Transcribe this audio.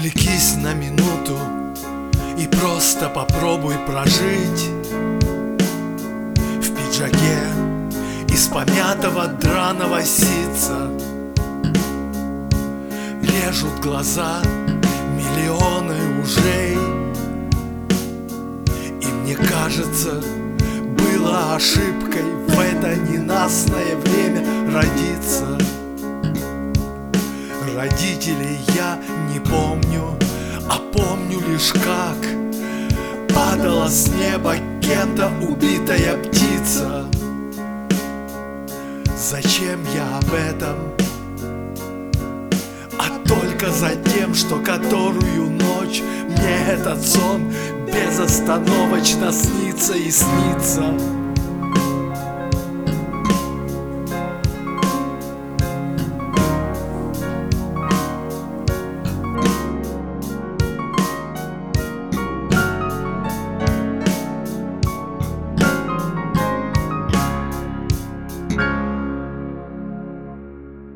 Отвлекись на минуту и просто попробуй прожить в пиджаке из помятого драного ситца. Режут глаза миллионы ужей, и мне кажется, было ошибкой в это ненастное время родиться. Родителей я не помню, а помню лишь как падала с неба кем-то убитая птица. Зачем я об этом? А только за тем, что которую ночь мне этот сон безостановочно снится и снится.